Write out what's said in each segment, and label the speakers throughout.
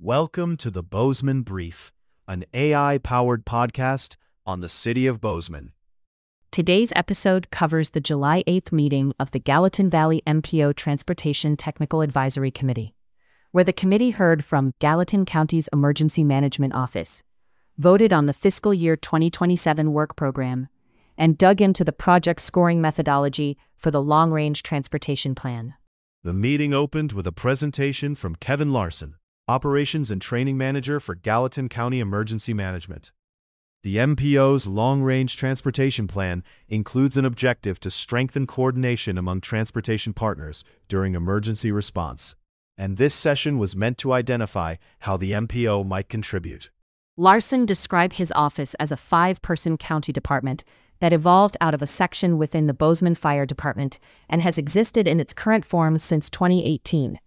Speaker 1: Welcome to the Bozeman Brief, an AI-powered podcast on the city of Bozeman.
Speaker 2: Today's episode covers the July 8th meeting of the Gallatin Valley MPO Transportation Technical Advisory Committee, where the committee heard from Gallatin County's Emergency Management Office, voted on the fiscal year 2027 work program, and dug into the project scoring methodology for the Long-Range Transportation Plan.
Speaker 1: The meeting opened with a presentation from Kevin Larson, Operations and Training Manager for Gallatin County Emergency Management. The MPO's Long-Range Transportation Plan includes an objective to strengthen coordination among transportation partners during emergency response, and this session was meant to identify how the MPO might contribute.
Speaker 2: Larson described his office as a 5-person county department that evolved out of a section within the Bozeman Fire Department and has existed in its current form since 2018.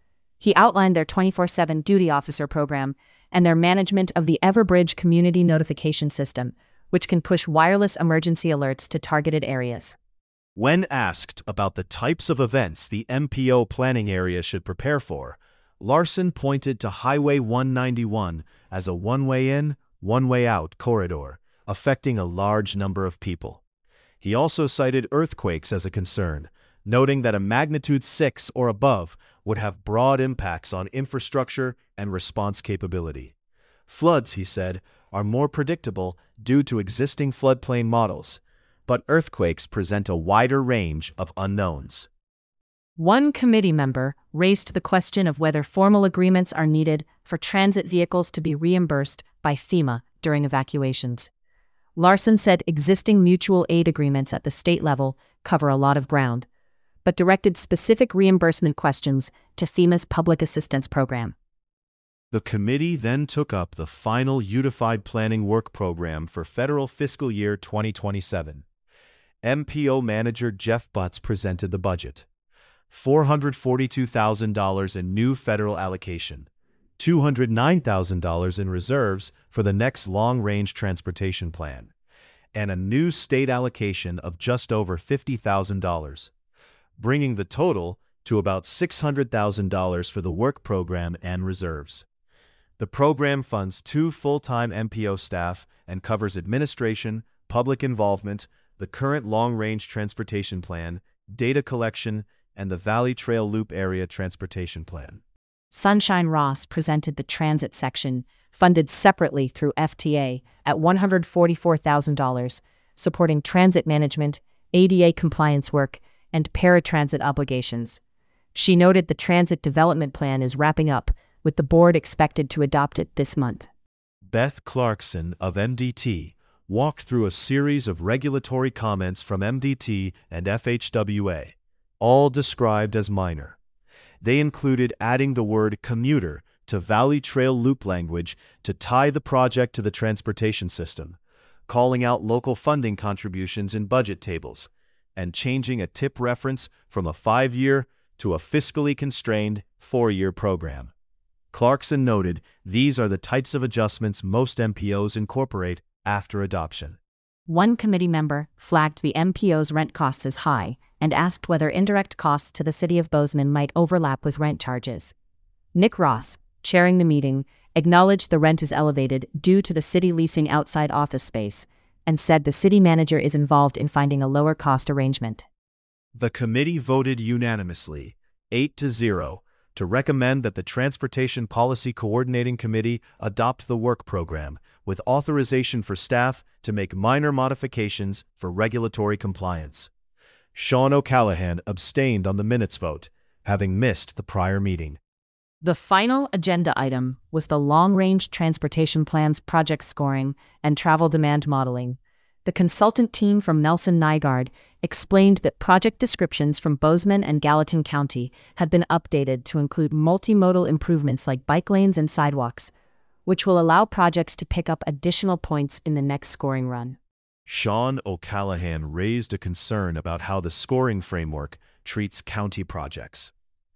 Speaker 2: He outlined their 24/7 duty officer program and their management of the Everbridge community notification system, which can push wireless emergency alerts to targeted areas.
Speaker 1: When asked about the types of events the MPO planning area should prepare for, Larson pointed to Highway 191 as a one-way in, one-way out corridor, affecting a large number of people. He also cited earthquakes as a concern, noting that a magnitude 6 or above would have broad impacts on infrastructure and response capability. Floods, he said, are more predictable due to existing floodplain models, but earthquakes present a wider range of unknowns.
Speaker 2: One committee member raised the question of whether formal agreements are needed for transit vehicles to be reimbursed by FEMA during evacuations. Larson said existing mutual aid agreements at the state level cover a lot of ground, but directed specific reimbursement questions to FEMA's Public Assistance Program.
Speaker 1: The committee then took up the final Unified Planning Work Program for federal fiscal year 2027. MPO Manager Jeff Butts presented the budget. $442,000 in new federal allocation, $209,000 in reserves for the next long-range transportation plan, and a new state allocation of just over $50,000. Bringing the total to about $600,000 for the work program and reserves. The program funds 2 full-time MPO staff and covers administration, public involvement, the current long-range transportation plan, data collection, and the Valley Trail Loop Area Transportation Plan.
Speaker 2: Sunshine Ross presented the transit section, funded separately through FTA, at $144,000, supporting transit management, ADA compliance work, and paratransit obligations. She noted the Transit Development Plan is wrapping up, with the board expected to adopt it this month.
Speaker 1: Beth Clarkson of MDT walked through a series of regulatory comments from MDT and FHWA, all described as minor. They included adding the word commuter to Valley Trail Loop language to tie the project to the transportation system, calling out local funding contributions in budget tables, and changing a TIP reference from a 5-year to a fiscally constrained 4-year program. Clarkson noted these are the types of adjustments most MPOs incorporate after adoption.
Speaker 2: One committee member flagged the MPO's rent costs as high and asked whether indirect costs to the city of Bozeman might overlap with rent charges. Nick Ross, chairing the meeting, acknowledged the rent is elevated due to the city leasing outside office space, and said the city manager is involved in finding a lower-cost arrangement.
Speaker 1: The committee voted unanimously, 8-0, to recommend that the Transportation Policy Coordinating Committee adopt the work program, with authorization for staff to make minor modifications for regulatory compliance. Sean O'Callahan abstained on the minutes vote, having missed the prior meeting.
Speaker 2: The final agenda item was the Long-Range Transportation Plan's project scoring and travel demand modeling. The consultant team from Nelson Nygaard explained that project descriptions from Bozeman and Gallatin County had been updated to include multimodal improvements like bike lanes and sidewalks, which will allow projects to pick up additional points in the next scoring run.
Speaker 1: Sean O'Callahan raised a concern about how the scoring framework treats county projects.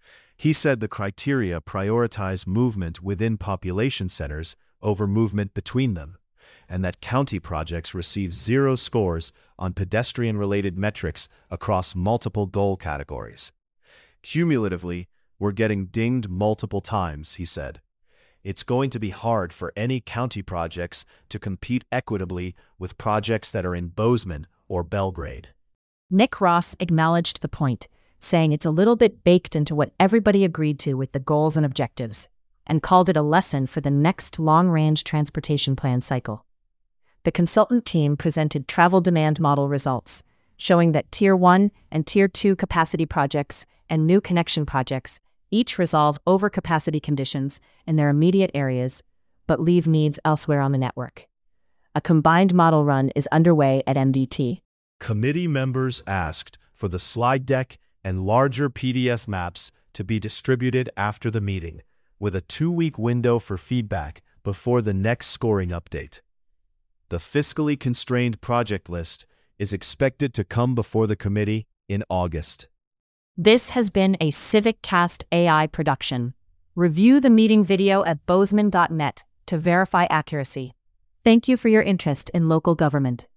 Speaker 1: He said the criteria prioritize movement within population centers over movement between them, and that county projects receive 0 scores on pedestrian-related metrics across multiple goal categories. Cumulatively, we're getting dinged multiple times, he said. it's going to be hard for any county projects to compete equitably with projects that are in Bozeman or Belgrade.
Speaker 2: Nick Ross acknowledged the point, saying it's a little bit baked into what everybody agreed to with the goals and objectives, and called it a lesson for the next long-range transportation plan cycle. The consultant team presented travel demand model results, showing that Tier 1 and Tier 2 capacity projects and new connection projects each resolve overcapacity conditions in their immediate areas, but leave needs elsewhere on the network. A combined model run is underway at MDT.
Speaker 1: Committee members asked for the slide deck and larger PDF maps to be distributed after the meeting, with a 2-week window for feedback before the next scoring update. The fiscally constrained project list is expected to come before the committee in August.
Speaker 2: This has been a CivicCast AI production. Review the meeting video at bozeman.net to verify accuracy. Thank you for your interest in local government.